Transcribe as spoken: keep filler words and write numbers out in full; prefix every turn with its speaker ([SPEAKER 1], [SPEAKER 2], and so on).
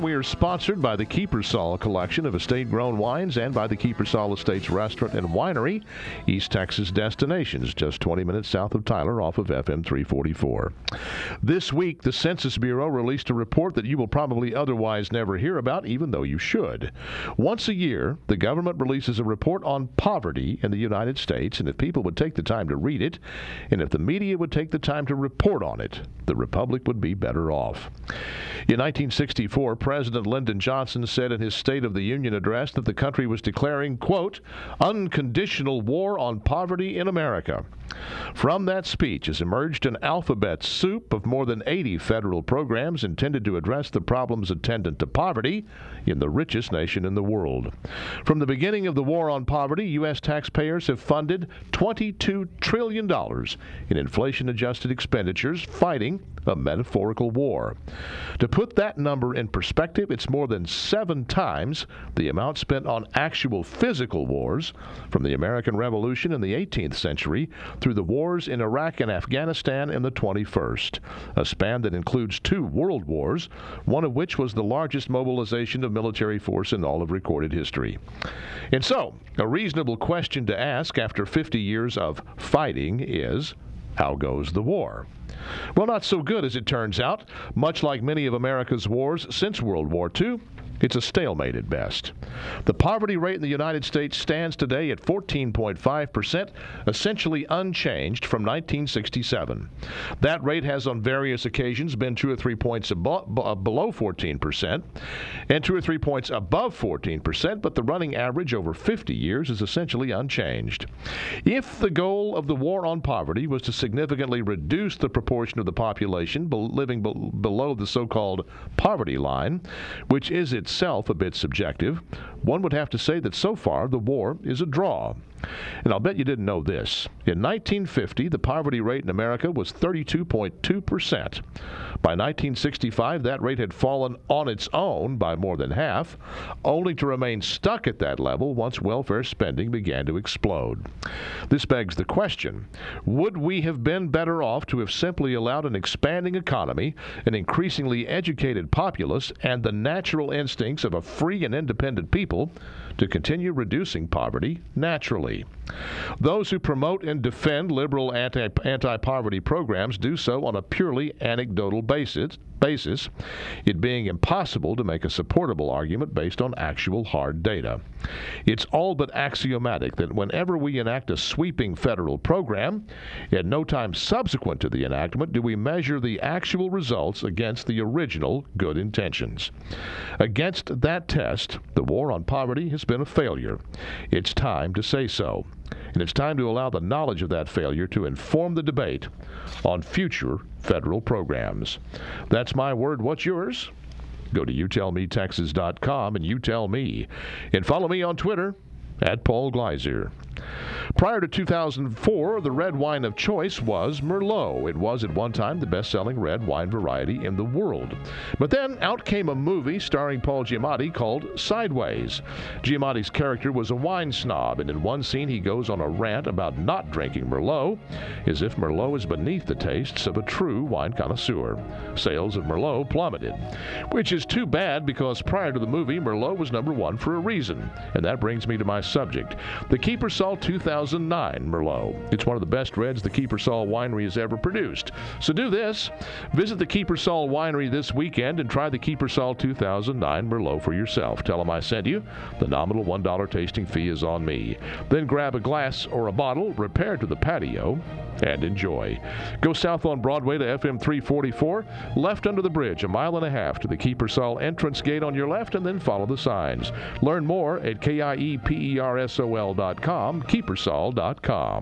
[SPEAKER 1] We are sponsored by the Kiepersol collection of estate-grown wines and by the Kiepersol Estates Restaurant and Winery, East Texas destinations, just twenty minutes south of Tyler off of F M three forty-four. This week, the Census Bureau released a report that you will probably otherwise never hear about, even though you should. Once a year, the government releases a report on poverty in the United States, and if people would take the time to read it, and if the media would take the time to report on it, the Republic would be better off. In nineteen sixty-four, President Lyndon Johnson said in his State of the Union address that the country was declaring, quote, unconditional war on poverty in America. From that speech has emerged an alphabet soup of more than eighty federal programs intended to address the problems attendant to poverty in the richest nation in the world. From the beginning of the war on poverty, U S taxpayers have funded twenty-two trillion dollars in inflation-adjusted expenditures fighting a metaphorical war. To put that number in perspective, it's more than seven times the amount spent on actual physical wars from the American Revolution in the eighteenth century through the wars in Iraq and Afghanistan in the twenty-first, a span that includes two world wars, one of which was the largest mobilization of military force in all of recorded history. And so, a reasonable question to ask after fifty years of fighting is, how goes the war? Well, not so good, as it turns out. Much like many of America's wars since World War Two, it's a stalemate at best. The poverty rate in the United States stands today at fourteen point five percent, essentially unchanged from nineteen sixty-seven. That rate has on various occasions been two or three points abo- b- below fourteen percent and two or three points above fourteen percent, but the running average over fifty years is essentially unchanged. If the goal of the war on poverty was to significantly reduce the proportion of the population be- living be- below the so-called poverty line, which is its itself a bit subjective, one would have to say that so far the war is a draw. And I'll bet you didn't know this. In nineteen fifty, the poverty rate in America was thirty-two point two percent. By nineteen sixty-five, that rate had fallen on its own by more than half, only to remain stuck at that level once welfare spending began to explode. This begs the question, would we have been better off to have simply allowed an expanding economy, an increasingly educated populace, and the natural instincts of a free and independent people to continue reducing poverty naturally? Those who promote and defend liberal anti, anti-poverty programs do so on a purely anecdotal basis, basis, it being impossible to make a supportable argument based on actual hard data. It's all but axiomatic that whenever we enact a sweeping federal program, at no time subsequent to the enactment do we measure the actual results against the original good intentions. Against that test, the war on poverty has been a failure. It's time to say so. And it's time to allow the knowledge of that failure to inform the debate on future federal programs. That's my word. What's yours? Go to you tell me texas dot com and you tell me. And follow me on Twitter at Paul Gleiser. Prior to two thousand four, the red wine of choice was Merlot. It was at one time the best-selling red wine variety in the world. But then out came a movie starring Paul Giamatti called Sideways. Giamatti's character was a wine snob, and in one scene he goes on a rant about not drinking Merlot, as if Merlot is beneath the tastes of a true wine connoisseur. Sales of Merlot plummeted, which is too bad because prior to the movie, Merlot was number one for a reason. And that brings me to my subject, the Kiepersol two thousand nine Merlot. It's one of the best reds the Kiepersol Winery has ever produced. So do this. Visit the Kiepersol Winery this weekend and try the Kiepersol two thousand nine Merlot for yourself. Tell them I sent you. The nominal one dollar tasting fee is on me. Then grab a glass or a bottle, repair to the patio, and enjoy. Go south on Broadway to F M three forty-four, left under the bridge, a mile and a half to the Kiepersol entrance gate on your left, and then follow the signs. Learn more at K I E P E R S O L dot com, Kiepersol dot com.